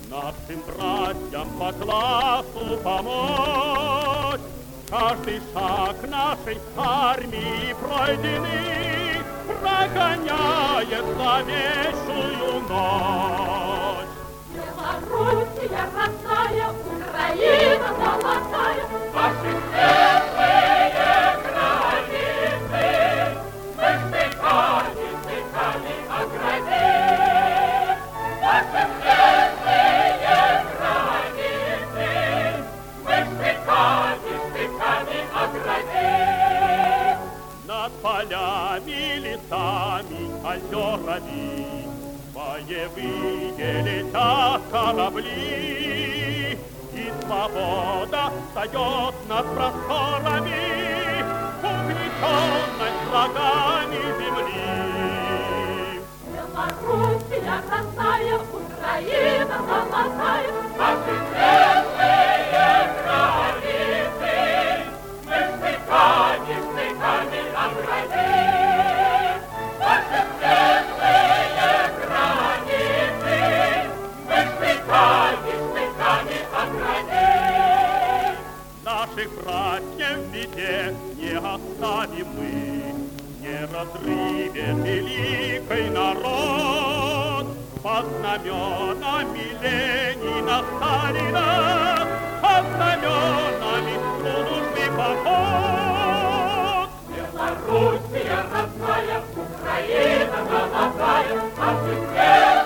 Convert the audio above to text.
Нашим братьям по классу помочь. Каждый шаг нашей армии пройденный прогоняет зловещую ночь. Белоруссия родная, Украина золотая, ваши светлые границы мы стыками оградим. Ваши светлые границы мы стыками оградим. Над полями, лесами, озерами боевые летят корабли, и свобода встает над просторами, угнетенной врагами земли. Белоруссия родная, Украина золотая, ваши светлые границы мы стыками оградим. Ваши светлые границы мы стыками оградим. Наших братьев в беде не оставим мы, не разрыве великий народ. Под знаменами Ленина, Сталина, под знаменами службы поход. Белоруссия родная, Украина золотая, ваши светлые